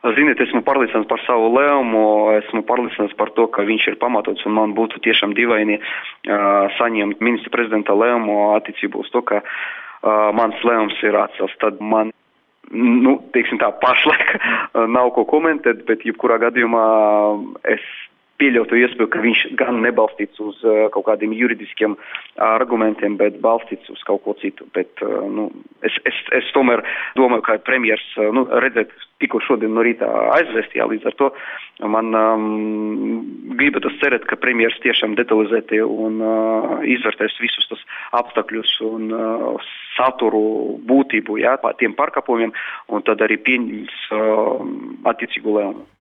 Ziniet, esmu pārliecināts par savu lēmumu, esmu pārliecināts par to, ka viņš ir pamatots, un man būtu tiešām dīvaini saņemt ministra prezidenta lēmumu attiecībā uz to, ka mans lēmums ir atcelts. Tad man, teiksim tā, pašlaik nav ko komentēt, bet jebkurā gadījumā es pieļautu iespēju, ka viņš gan nebalstīts uz kaut kādiem juridiskiem argumentiem, bet balstīts uz kaut ko citu. Bet, es tomēr domāju, ka premjers, redzēt, tikko šodien no rīta aizvēstījā, līdz ar to man gribētu cerēt, ka premjers tiešām detalizēti un izvērtēs visus tos apstākļus un saturu būtību, tiem pārkāpumiem, un tad arī pieņems attiecīgu lēmumu.